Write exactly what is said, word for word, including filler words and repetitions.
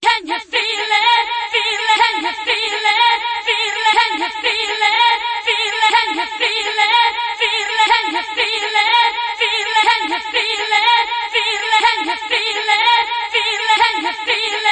Can you feel it? Feel it? Can you feel it? Feel it? Can you feel it? Feel it? Can you feel it? Feel it? Can you feel it? Feel it? Can you feel it? Feel it? Can you feel it? Feel it? Can you feel it?